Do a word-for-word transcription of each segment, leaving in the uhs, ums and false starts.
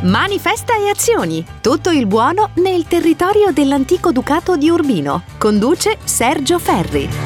Manifesta e azioni. Tutto il buono nel territorio dell'antico ducato di Urbino. Conduce Sergio Ferri.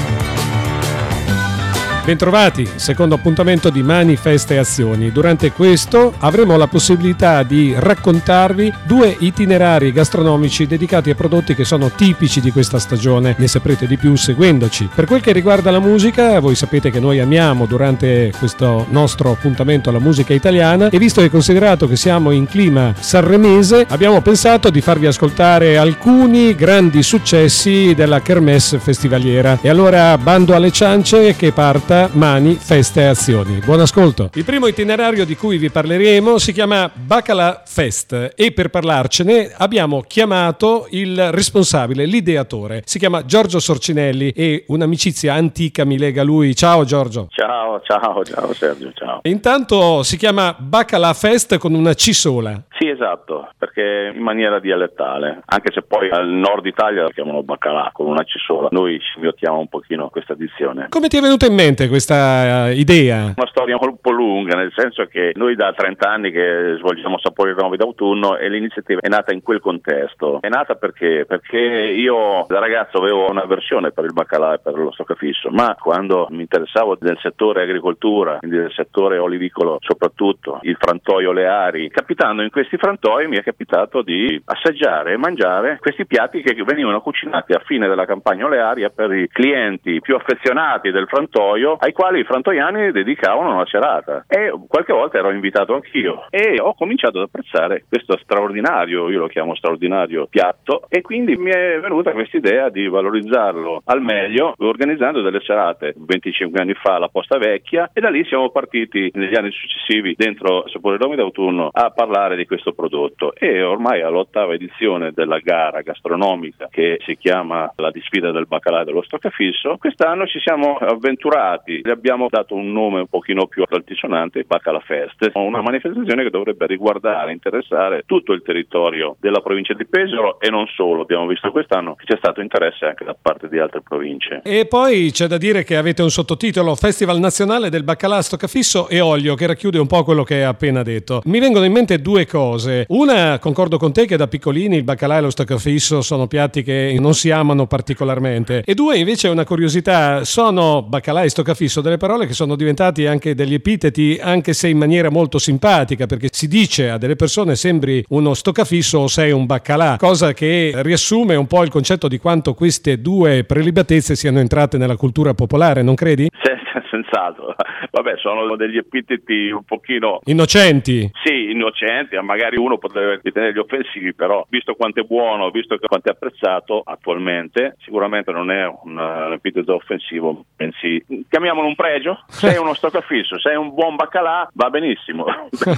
Bentrovati, secondo appuntamento di Manifesta e Azioni. Durante questo avremo la possibilità di raccontarvi due itinerari gastronomici dedicati a prodotti che sono tipici di questa stagione. Ne saprete di più seguendoci. Per quel che riguarda la musica, voi sapete che noi amiamo durante questo nostro appuntamento la musica italiana e visto che considerato che siamo in clima sanremese, abbiamo pensato di farvi ascoltare alcuni grandi successi della Kermesse festivaliera. E allora bando alle ciance che parta Mani, Feste e Azioni. Buon ascolto. Il primo itinerario di cui vi parleremo si chiama Baccalà Fest e per parlarcene abbiamo chiamato il responsabile, l'ideatore. Si chiama Giorgio Sorcinelli e un'amicizia antica mi lega a lui. Ciao Giorgio. Ciao, ciao, ciao Sergio, ciao. Intanto si chiama Baccalà Fest con una C sola. Sì, esatto, perché in maniera dialettale, anche se poi al nord Italia la chiamano baccalà con una C sola. Noi scimmiotiamo un pochino questa dizione. Come ti è venuta in mente questa idea? Una storia un po' lunga, nel senso che noi da trenta anni che svolgiamo Sapori Nuovi d'autunno e l'iniziativa è nata in quel contesto. È nata perché? Perché io da ragazzo avevo un'avversione per il baccalà e per lo stoccafisso, ma quando mi interessavo del settore agricoltura, quindi del settore olivicolo soprattutto, il frantoio oleari, capitando in questi frantoi mi è capitato di assaggiare e mangiare questi piatti che venivano cucinati a fine della campagna olearia per i clienti più affezionati del frantoio, ai quali i frantoiani dedicavano una serata, e qualche volta ero invitato anch'io e ho cominciato ad apprezzare questo straordinario, io lo chiamo straordinario piatto, e quindi mi è venuta questa idea di valorizzarlo al meglio organizzando delle serate venticinque anni fa alla Posta Vecchia, e da lì siamo partiti negli anni successivi dentro Sapori Nuovi d'autunno a parlare di questo prodotto, e ormai all'ottava edizione della gara gastronomica che si chiama la disfida del baccalà e dello stoccafisso, quest'anno ci siamo avventurati, gli abbiamo dato un nome un pochino più altisonante, Baccalà Fest, una manifestazione che dovrebbe riguardare, interessare tutto il territorio della provincia di Pesaro e non solo. Abbiamo visto quest'anno che c'è stato interesse anche da parte di altre province. E poi c'è da dire che avete un sottotitolo Festival Nazionale del Baccalà, Stoccafisso e Olio, che racchiude un po' quello che hai appena detto. Mi vengono in mente due cose. Una, concordo con te che da piccolini il baccalà e lo stoccafisso sono piatti che non si amano particolarmente, e due invece una curiosità, sono baccalà e stoccafisso delle parole che sono diventati anche degli epiteti, anche se in maniera molto simpatica, perché si dice a delle persone sembri uno stoccafisso o sei un baccalà, cosa che riassume un po' il concetto di quanto queste due prelibatezze siano entrate nella cultura popolare, non credi? Sì, senz'altro. Vabbè, sono degli epiteti un pochino innocenti. Sì, innocenti, magari uno potrebbe ritenerli offensivi, però visto quanto è buono, visto quanto è apprezzato attualmente, sicuramente non è un, un epiteto offensivo, bensì chiamiamolo un pregio. Sei uno stoccafisso, sei un buon baccalà, va benissimo.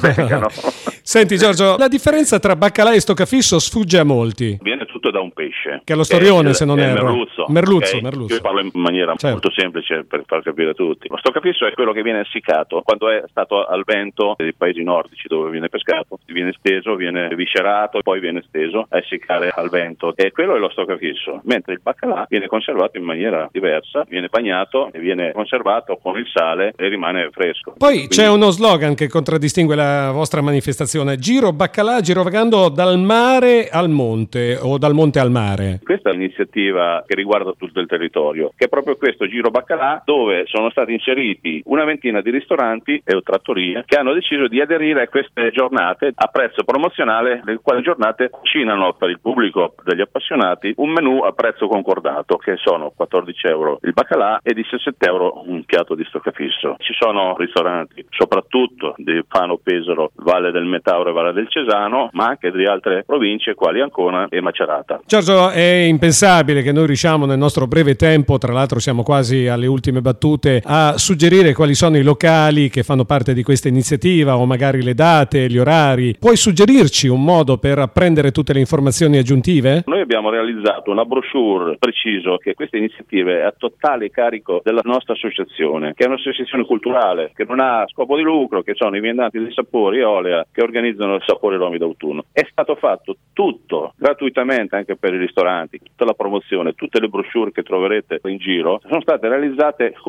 Senti Giorgio, la differenza tra baccalà e stoccafisso sfugge a molti. Viene tutto da un pesce, che è lo storione, è, se non è erro. Merluzzo. Merluzzo, Okay? merluzzo. Io parlo in maniera certo. molto semplice per far capire a tutti. Lo stoccafisso è quello che viene essiccato quando è stato al vento dei paesi nordici dove viene pescato, viene steso, viene viscerato, poi viene steso a essiccare al vento, e quello è lo stoccafisso. Mentre il baccalà viene conservato in maniera diversa, viene bagnato e viene conservato con il sale e rimane fresco. Poi Quindi c'è uno slogan che contraddistingue la vostra manifestazione: giro baccalà girovagando dal mare al monte o dal monte al mare. Questa è un'iniziativa che riguarda tutto il territorio, che è proprio questo giro baccalà, dove sono stati inseriti una ventina di ristoranti e trattorie che hanno deciso di aderire a queste giornate a prezzo promozionale, le quali giornate cucinano per il pubblico degli appassionati un menù a prezzo concordato, che sono quattordici euro il baccalà e diciassette euro un piatto di stoccafisso. Ci sono ristoranti soprattutto di Fano, Pesaro, Valle del Metauro e Valle del Cesano, ma anche di altre province quali Ancona e Macerata. Giorgio, è impensabile che noi riusciamo nel nostro breve tempo, tra l'altro siamo quasi alle ultime battute, a suggerire quali sono i locali che fanno parte di questa iniziativa o magari le date, gli orari. Puoi suggerirci un modo per apprendere tutte le informazioni aggiuntive? Noi abbiamo realizzato una brochure preciso che questa iniziativa è a totale carico della nostra associazione, che è un'associazione culturale che non ha scopo di lucro, che sono i viandanti dei sapori e olea che organizzano il Sapori Nuovi d'autunno. È stato fatto tutto gratuitamente anche per i ristoranti, tutta la promozione, tutte le brochure che troverete in giro sono state realizzate con le nostre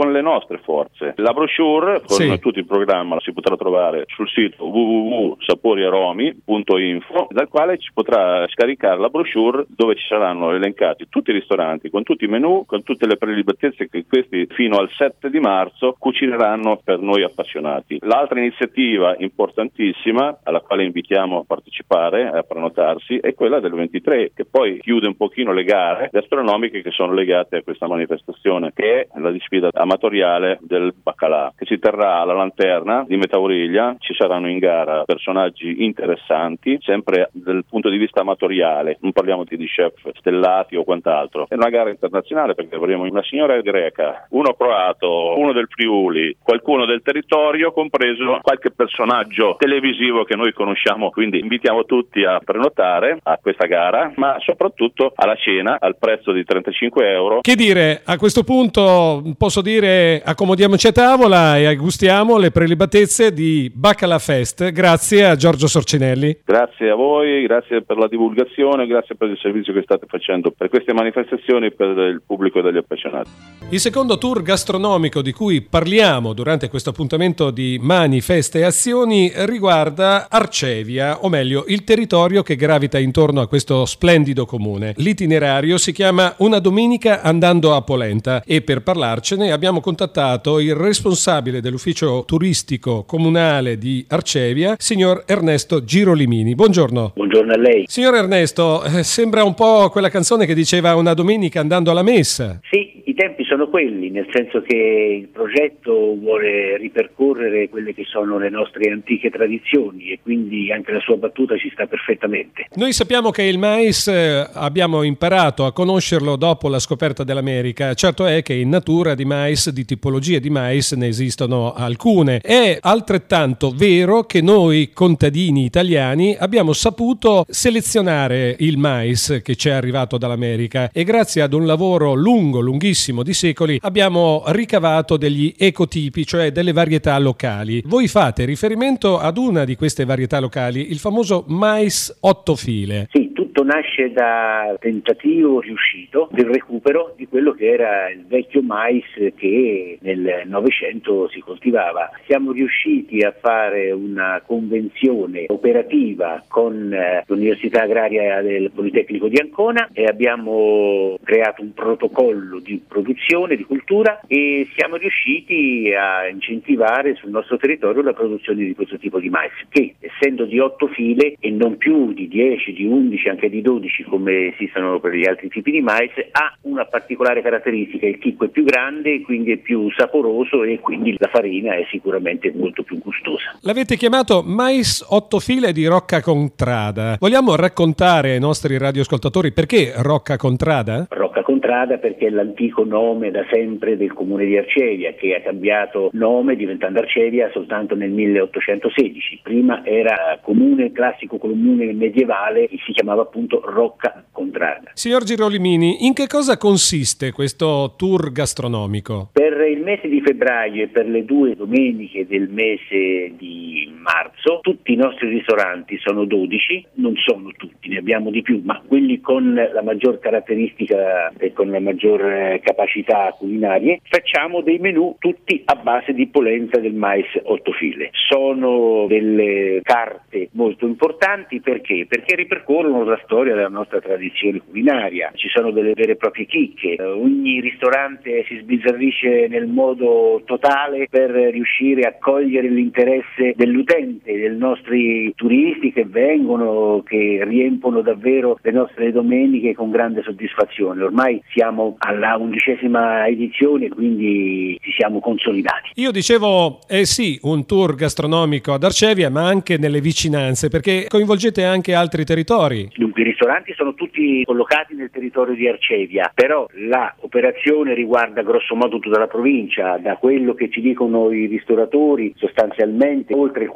nostre forze. La brochure con sì. tutto il programma si potrà trovare sul sito w w w punto sapori aromi punto info, dal quale ci potrà scaricare la brochure dove ci saranno elencati tutti i ristoranti con tutti i menù, con tutte le prelibatezze che questi fino al sette di marzo cucineranno per noi appassionati. L'altra iniziativa importantissima alla quale invitiamo a partecipare, a prenotarsi, è quella del ventitré, che poi chiude un pochino le gare gastronomiche che sono legate a questa manifestazione, che è la sfida amatoriale del baccalà, che si terrà alla Lanterna di Metauriglia. Ci saranno in gara personaggi interessanti, sempre dal punto di vista amatoriale, non parliamo di chef stellati o quant'altro. È una gara internazionale perché avremo una signora greca, uno croato, uno del Friuli, qualcuno del territorio, compreso qualche personaggio televisivo che noi conosciamo, quindi invitiamo tutti a prenotare a questa gara, ma soprattutto alla cena al prezzo di trentacinque euro. Che dire, a questo punto posso dire accomodiamoci a tavola e gustiamo le prelibatezze di Baccalà Fest. Grazie a Giorgio Sorcinelli. Grazie a voi, grazie per la divulgazione, grazie per il servizio che state facendo per queste manifestazioni per il pubblico degli appassionati. Il secondo tour gastronomico di cui parliamo durante questo appuntamento di Mani, Feste e Azioni riguarda Arcevia, o meglio il territorio che gravita intorno a questo splendido comune. L'itinerario si chiama Una domenica andando a Polenta e per parlarcene abbiamo contattato il responsabile dell'ufficio turistico comunale di Arcevia, signor Ernesto Girolimini. Buongiorno. Buongiorno a lei. Signor Ernesto, eh, sembra un po' quella canzone che diceva Una domenica andando alla messa. Sì, i tempi sono quelli, nel senso che il progetto vuole ripercorrere quelle che sono le nostre antiche tradizioni e quindi anche la sua battuta ci sta perfettamente. Noi sappiamo che il mais eh, abbiamo imparato a conoscerlo dopo la scoperta dell'America. Certo è che in natura di mais, di tipologie di mais, ne esistono alcune. È altrettanto vero che noi contadini italiani abbiamo saputo selezionare il mais che ci è arrivato dall'America e grazie ad un lavoro lungo, lunghissimo di secoli abbiamo ricavato degli ecotipi, cioè delle varietà locali. Voi fate riferimento ad una di queste varietà locali, il famoso mais otto file. Sì, tutto nasce da tentativo riuscito del recupero di quello che era il vecchio mais che nel Novecento si coltivava. Siamo riusciti a fare una convenzione operativa con eh, l'Università Agraria del Politecnico di Ancona e abbiamo creato un protocollo di produzione, di cultura e siamo riusciti a incentivare sul nostro territorio la produzione di questo tipo di mais che, essendo di otto file e non più di dieci, di undici, anche di dodici come esistono per gli altri tipi di mais, ha una particolare caratteristica: il chicco è più grande, quindi è più saporoso e quindi la farina è sicuramente molto più gustosa. L'avete chiamato mais otto file di Rocca Contrada. Vogliamo raccontare ai nostri radioascoltatori perché Rocca Contrada? Rocca Contrada perché è l'antico nome da sempre del comune di Arcevia, che ha cambiato nome diventando Arcevia soltanto nel milleottocentosedici. Prima era comune, classico comune medievale, e si chiamava appunto Rocca Contrada. Signor Girolimini, in che cosa consiste questo tour gastronomico? Per il mese di febbraio e per le due domeniche del mese di marzo tutti i nostri ristoranti sono dodici, non sono tutti, ne abbiamo di più, ma quelli con la maggior caratteristica e con la maggior capacità culinarie. Facciamo dei menù tutti a base di polenta del mais otto file. Sono delle carte molto importanti perché? Perché ripercorrono la storia della nostra tradizione culinaria. Ci sono delle vere e proprie chicche. Ogni ristorante si sbizzarrisce nel modo totale per riuscire a cogliere l'interesse dell'utente, dei nostri turisti che vengono, che riempono davvero le nostre domeniche con grande soddisfazione. Ormai siamo alla undicesima edizione, quindi ci siamo consolidati. Io dicevo, eh sì, un tour gastronomico ad Arcevia, ma anche nelle vicinanze, perché coinvolgete anche altri territori. Dunque, i ristoranti sono tutti collocati nel territorio di Arcevia, però la operazione riguarda grosso modo tutta la provincia. Da quello che ci dicono i ristoratori, sostanzialmente oltre il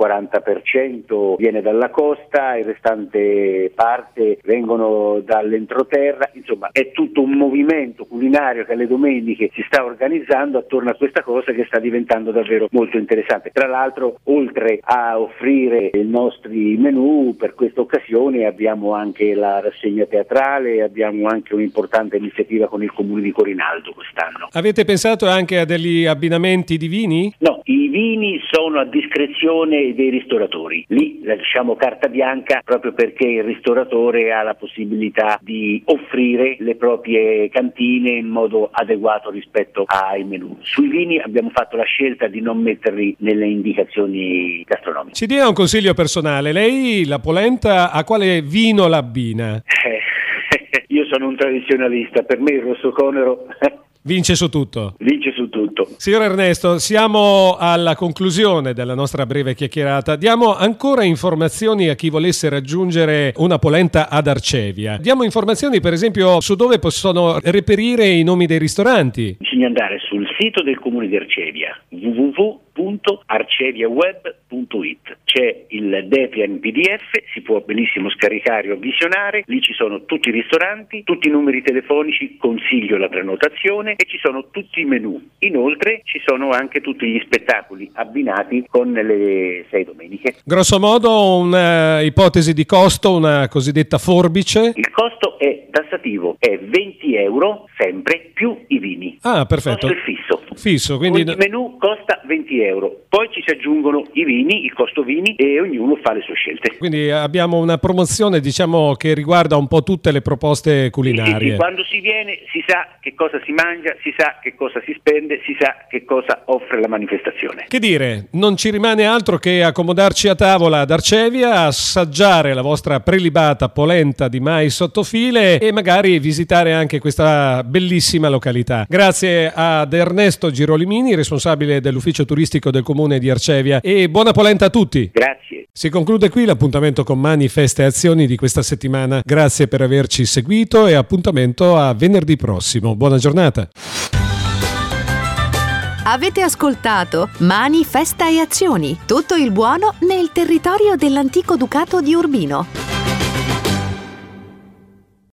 quaranta per cento viene dalla costa, il restante parte vengono dall'entroterra. Insomma, è tutto un movimento culinario che alle domeniche si sta organizzando attorno a questa cosa che sta diventando davvero molto interessante. Tra l'altro, oltre a offrire i nostri menù, per questa occasione abbiamo anche la rassegna teatrale, abbiamo anche un'importante iniziativa con il comune di Corinaldo quest'anno. Avete pensato anche a degli abbinamenti di vini? No, i vini sono a discrezione dei ristoratori. Lì lasciamo carta bianca proprio perché il ristoratore ha la possibilità di offrire le proprie cantine in modo adeguato rispetto ai menù. Sui vini abbiamo fatto la scelta di non metterli nelle indicazioni gastronomiche. Ci dia un consiglio personale. Lei la polenta a quale vino l'abbina? Eh, io sono un tradizionalista, per me il rosso conero vince su tutto. Vince su tutto. Signor Ernesto, siamo alla conclusione della nostra breve chiacchierata. Diamo ancora informazioni a chi volesse raggiungere una polenta ad Arcevia. Diamo informazioni, per esempio, su dove possono reperire i nomi dei ristoranti. Bisogna andare sul sito del comune di Arcevia, w w w punto arceviaweb punto it. C'è il Depian P D F, si può benissimo scaricare o visionare. Lì ci sono tutti i ristoranti, tutti i numeri telefonici, consiglio la prenotazione, e ci sono tutti i menù. Inoltre ci sono anche tutti gli spettacoli abbinati con le sei domeniche. Grosso modo una ipotesi di costo, una cosiddetta forbice. Il costo è tassativo, è venti euro sempre più i vini. Ah, perfetto. Il costo è fisso. Fisso, quindi ogni menù costa venti euro. Poi ci si aggiungono i vini, il costo vini, e ognuno fa le sue scelte. Quindi abbiamo una promozione, diciamo, che riguarda un po' tutte le proposte culinarie. Sì, sì, sì. Quando si viene si sa che cosa si mangia, si sa che cosa si spende, si sa che cosa offre la manifestazione. Che dire, non ci rimane altro che accomodarci a tavola ad Arcevia, assaggiare la vostra prelibata polenta di mais sottofile e magari visitare anche questa bellissima località. Grazie ad Ernesto Girolimini, responsabile dell'ufficio turistico del comune di Arcevia, e buona polenta a tutti. Grazie. Si conclude qui l'appuntamento con Mani, Feste e Azioni di questa settimana. Grazie per averci seguito e appuntamento a venerdì prossimo. Buona giornata. Avete ascoltato Mani, Festa e Azioni, tutto il buono nel territorio dell'antico ducato di Urbino.